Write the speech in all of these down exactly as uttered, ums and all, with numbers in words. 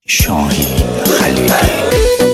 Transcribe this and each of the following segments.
Şahin Xəlili.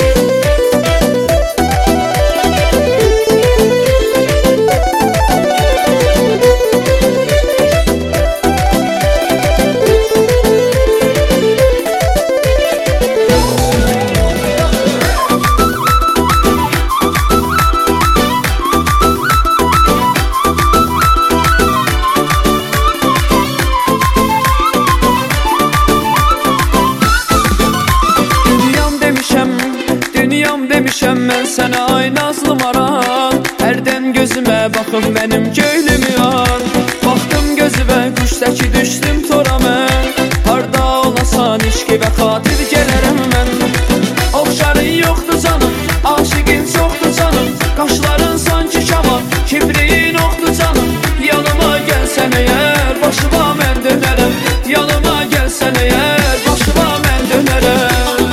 Demişəm mən sənə ay nazlı maral, hərdən gözümə baxıb mənim göylümü al. Baxdım gözümə quş təki düşdüm tora mən, harda olasan işki və xatir gələrəm mən. Oxşarın yoxdur canım, aşiqin çoxdur canım, qaşların sanki kamal, kibriyin oxdur canım. Yanıma gəlsən əgər, başıma mən dönərəm, yanıma gəlsən əgər, başıma mən dönərəm.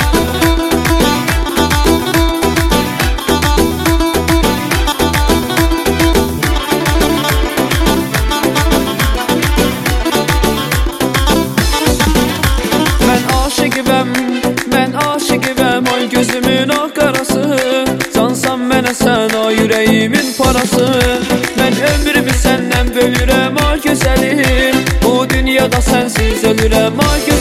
Mən aşiqivəm, ay gözümün o qarası, cansan mənə sən, ay ürəyimin parası. Mən ömrümü səndən bölürəm, ay gözəlim, bu dünyada sənsiz ölürəm, ay gözəlim.